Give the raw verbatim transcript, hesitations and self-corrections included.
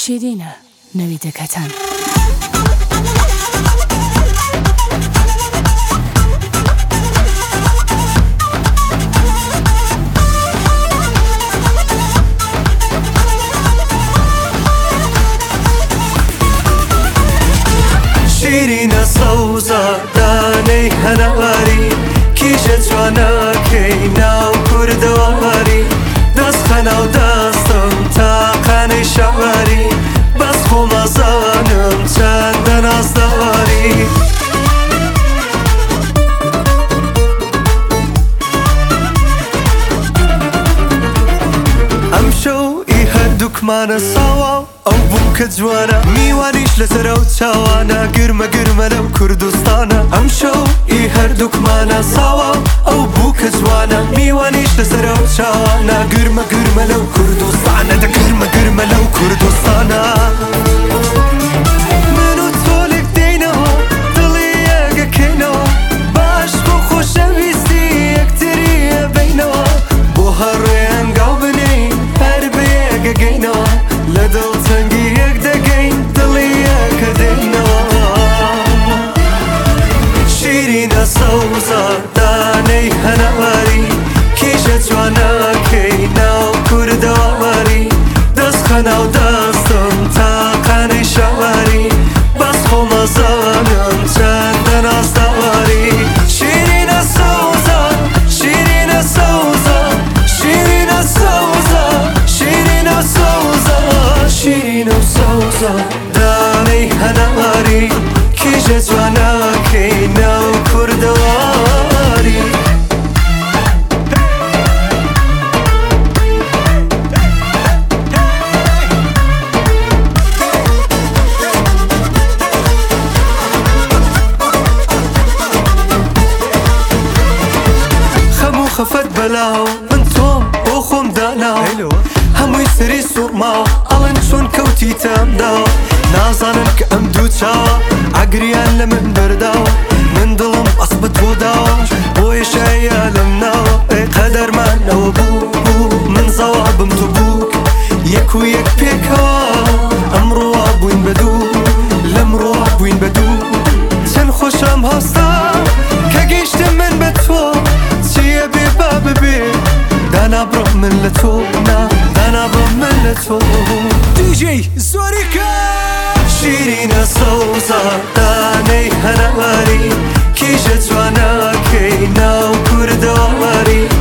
شیرینە نەویدەکەتان. شیرینە سەوزە دانەی هەناری کیژە جوانەکەی ناو کوردەواری دەستخەنە و دەستم تاقانەی شەواری بەس خۆمەزانم چەندە نازداری ئەم شەو ئی هەردووکمانە ساوا ئەو بوو کە جوانە میوانیش لەسەرە و چاوانە گرمە گرمە لەم کوردستانە ئەم شەو ئی هەردووکمانە ساوا ئەو بوو کە جوانە میوانیش لەسەرە و چاوانە گرمە گرمە لەو کوردستانە دە گرمە گرمە لەو کوردستانە من و تۆ لێک دێینەوە دڵی یەکەکەینەوە باش بۆ خۆشەویستی یەکتری ئەبینەوە بۆ هەڕێ هەنگاو بنین هەر بە یەکەگەینەوە لە دڵتەنگی یەک دەگەین دڵی یەکە دێینەوە شیرینە سەوزە دانەی هەنەواری کیژە جوانەکەی ناو کوردەواری دەستخەنە و دەستم تاقانەی شەواری بەس خۆمەزانم چەندە نازداواری شیرینە سەوزە شیرینە سەوزە شیرینە سەوزە شیرینە سەوزە شیرینە سەوزە دانەی هەنەواری کیژە جوانەکەی ناو کوردەواری خەموو خەفەت بەلاو من تۆم بۆ خۆم داناو هەمووی سەری سوڕماوە ئەڵەن چۆن کەوتیتەمداوە نازانن کە ئەم دوو چاوە ئاگریان لە من بەرداوە من دڵم ئەس بە تۆ داوە بۆ یێشایە لەم ناوە ئەی قەدەرمانەوە بوو بوو من زەوابم تۆ بووک یەک و یەک پێکەوە ئەمڕۆوا بووین بە دوو لەمڕۆوا بووین بە دوو چەند خۆشەم هەستا کە گەیشتم من بە تۆ چییە بێ با ببێ دانا بڕۆ من لە تۆ نا دانا بڕۆ من لە تۆ دیجێی زۆریکە شیرینە سەوزە دانەی هەنەواری کیژە جوانەکەی ناو کوردەواری